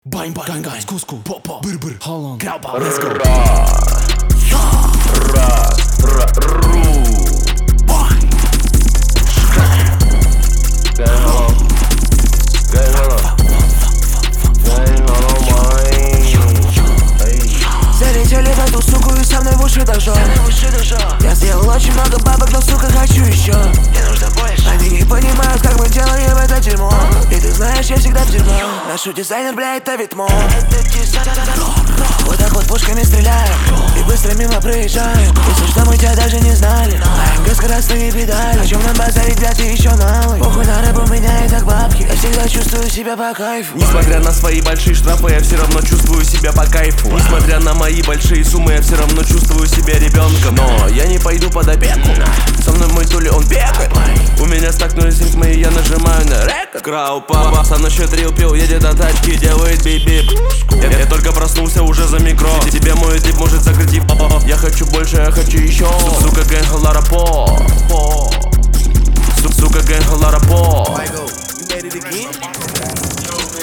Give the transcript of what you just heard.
Бань-бань, гань-гань, скус-ку, по-по, быр-быр, холон, кряупа, let's go. Залетели в эту суку и со мной в уши дошел. Я сделал очень много бабок, но сука хочу еще. Мне нужно больше. Они не понимают, как мы делаем это дерьмо. И ты знаешь, я всегда в дерьмо. Наш дизайнер, бля, это Витмо. Вот так вот пушками стреляем и быстро мимо проезжаем. Если что, мы тебя даже не знали. АМГ скоростные педали. О чем нам базарить, бля, ты еще малый. Похуй на рэп, у меня и так бабки. Я всегда чувствую себя по кайфу. Несмотря на свои большие штрафы, я все равно чувствую себя по кайфу. Несмотря на мои большие суммы, я все равно чувствую себя ребенком. Но я не пойду под опеку. Со мной мой тули, он бегает. У меня стакнулись ритмы, и я нажимаю на рекорд. Крау, папа, со мной щедрил, пил, едет на тачке, делает бип-бип. Я только проснулся уже за микро. Тебе мой тип может закрыть. Я хочу больше, я хочу еще. Сука, гэнг, ларапо. Сука, гэнг, ларапо.